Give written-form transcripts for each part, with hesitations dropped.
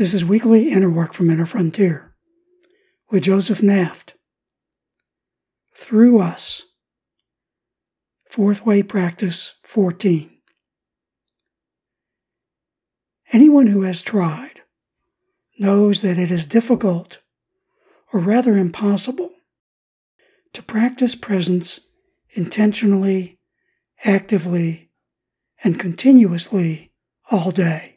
This is Weekly Inner Work from Inner Frontier with Joseph Naft. Through Us. Fourth Way Practice 14. Anyone who has tried knows that it is difficult, or rather impossible, to practice presence intentionally, actively, and continuously all day.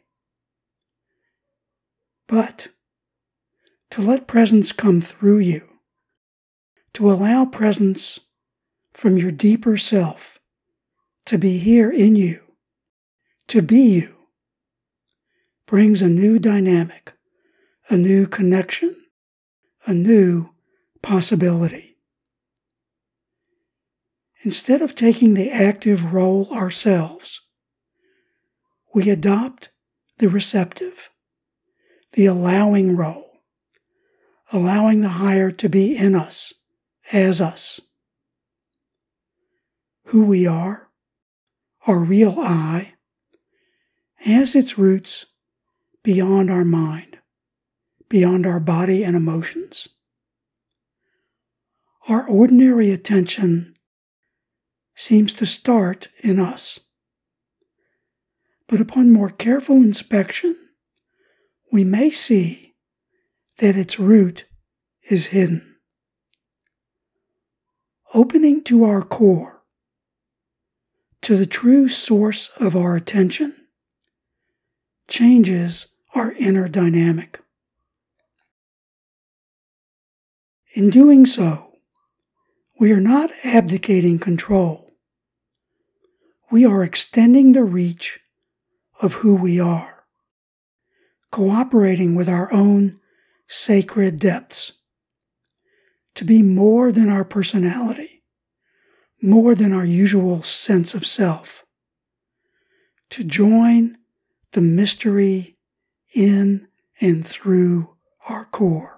But to let presence come through you, to allow presence from your deeper self to be here in you, to be you, brings a new dynamic, a new connection, a new possibility. Instead of taking the active role ourselves, we adopt the receptive, the allowing role, allowing the higher to be in us, as us. Who we are, our real I, has its roots beyond our mind, beyond our body and emotions. Our ordinary attention seems to start in us. But upon more careful inspection, we may see that its root is hidden. Opening to our core, to the true source of our attention, changes our inner dynamic. In doing so, we are not abdicating control. We are extending the reach of who we are, cooperating with our own sacred depths, to be more than our personality, more than our usual sense of self, to join the mystery in and through our core.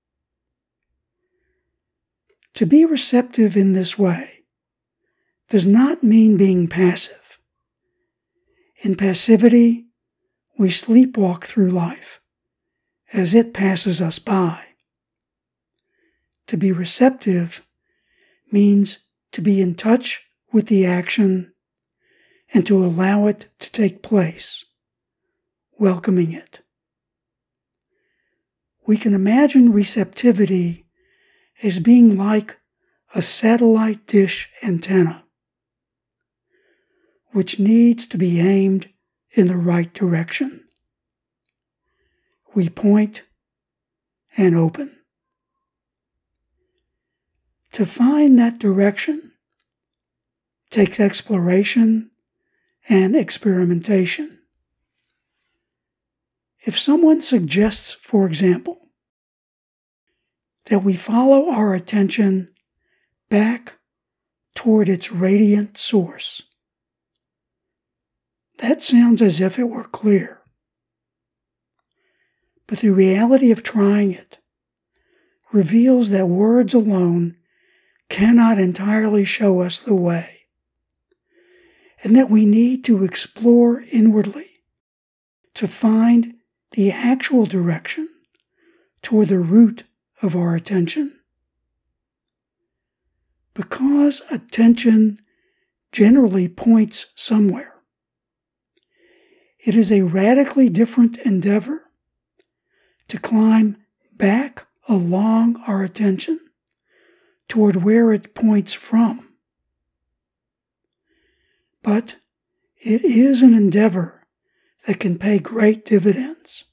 To be receptive in this way does not mean being passive. In passivity, we sleepwalk through life as it passes us by. To be receptive means to be in touch with the action and to allow it to take place, welcoming it. We can imagine receptivity as being like a satellite dish antenna, which needs to be aimed in the right direction. We point and open. To find that direction takes exploration and experimentation. If someone suggests, for example, that we follow our attention back toward its radiant source, that sounds as if it were clear. But the reality of trying it reveals that words alone cannot entirely show us the way, and that we need to explore inwardly to find the actual direction toward the root of our attention. Because attention generally points somewhere, it is a radically different endeavor to climb back along our attention toward where it points from. But it is an endeavor that can pay great dividends.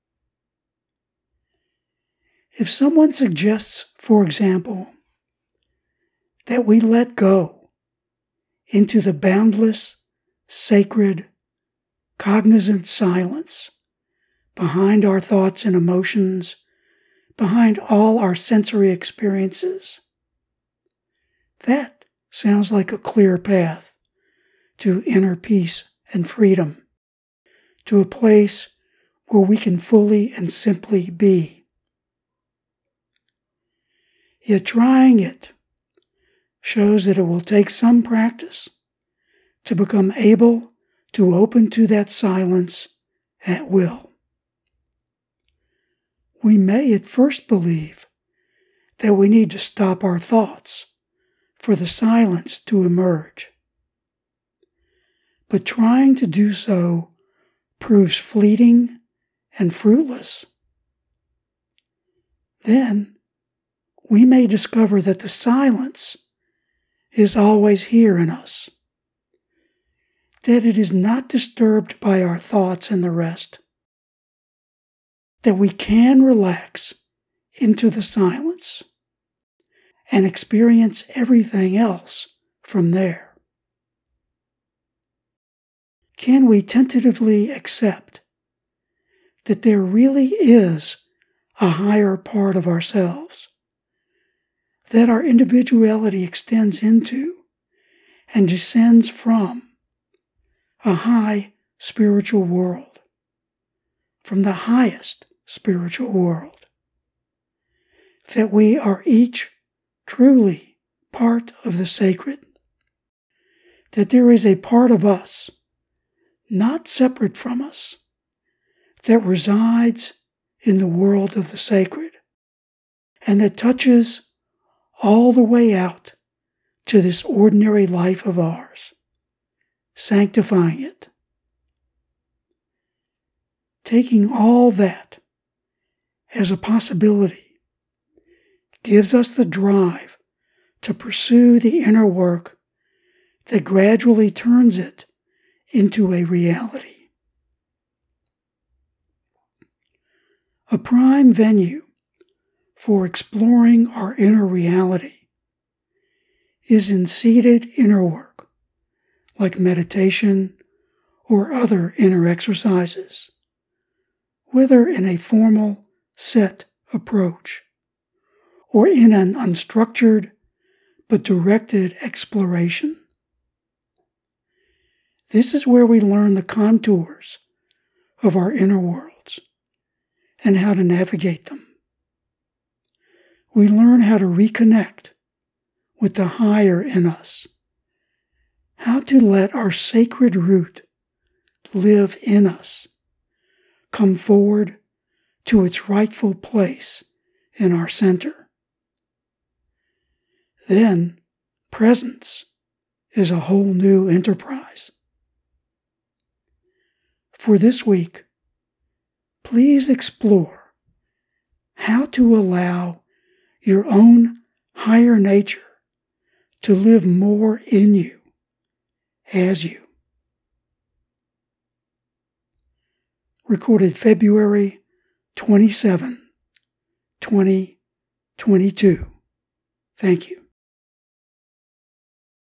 If someone suggests, for example, that we let go into the boundless, sacred, cognizant silence behind our thoughts and emotions, behind all our sensory experiences, that sounds like a clear path to inner peace and freedom, to a place where we can fully and simply be. Yet trying it shows that it will take some practice to become able to open to that silence at will. We may at first believe that we need to stop our thoughts for the silence to emerge. But trying to do so proves fleeting and fruitless. Then we may discover that the silence is always here in us, that it is not disturbed by our thoughts and the rest, that we can relax into the silence and experience everything else from there. Can we tentatively accept that there really is a higher part of ourselves that our individuality extends into and descends from a high spiritual world, from the highest spiritual world, that we are each truly part of the sacred, that there is a part of us, not separate from us, that resides in the world of the sacred, and that touches all the way out to this ordinary life of ours, sanctifying it. Taking all that as a possibility gives us the drive to pursue the inner work that gradually turns it into a reality. A prime venue for exploring our inner reality is in seated inner work, like meditation or other inner exercises, whether in a formal, set approach or in an unstructured but directed exploration. This is where we learn the contours of our inner worlds and how to navigate them. We learn how to reconnect with the higher in us, how to let our sacred root live in us, come forward to its rightful place in our center. Then, presence is a whole new enterprise. For this week, please explore how to allow your own higher nature to live more in you as you. Recorded February 27, 2022. Thank you.